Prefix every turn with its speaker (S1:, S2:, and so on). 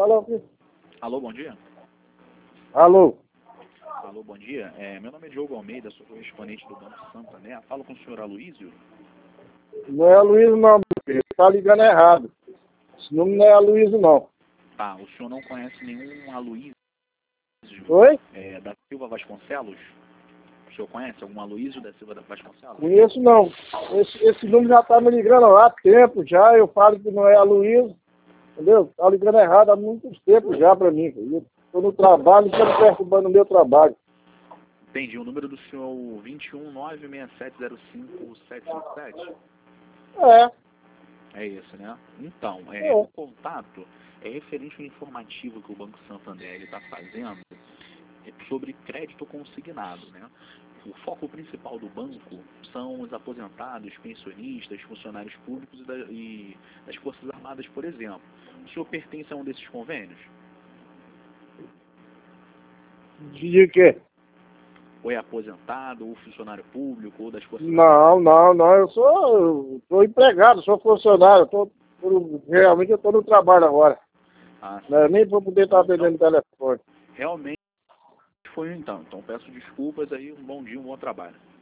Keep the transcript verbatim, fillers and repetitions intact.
S1: Fala aqui.
S2: Alô, bom dia.
S1: Alô.
S2: Alô, bom dia. É, meu nome é Diogo Almeida, sou correspondente do Banco Santander. Falo com o senhor Aloysio?
S1: Não é Aloysio não, meu filho. Tá ligando errado. Esse nome não é Aloysio não.
S2: Tá, o senhor não conhece nenhum Aloysio
S1: Oi?
S2: é, da Silva Vasconcelos? O senhor conhece algum Aloysio da Silva Vasconcelos?
S1: Conheço não. Esse, esse número já tá me ligando há tempo já. Eu falo que não é Aloysio. Entendeu? Tá ligando errado há muito tempo já pra mim. Eu tô no trabalho, tô perturbando o meu trabalho.
S2: Entendi. O número do senhor dois um nove seis sete zero cinco sete cinco sete?
S1: É.
S2: É esse, né? Então, é,
S1: É.
S2: o contato é referente ao informativo que o Banco Santander está fazendo sobre crédito consignado, né? O foco principal do banco são os aposentados, pensionistas, funcionários públicos e, da, e das Forças Armadas, por exemplo. O senhor pertence a um desses convênios?
S1: De quê?
S2: Ou é aposentado, ou funcionário público, ou das Forças
S1: Não,
S2: Armadas?
S1: não, não. Eu sou, eu sou empregado, sou funcionário. Eu tô, eu- realmente eu tô no trabalho agora.
S2: Ah, sim.
S1: Né? Nem vou poder estar atendendo o telefone.
S2: Realmente foi então. Então peço desculpas aí, um bom dia, um bom trabalho.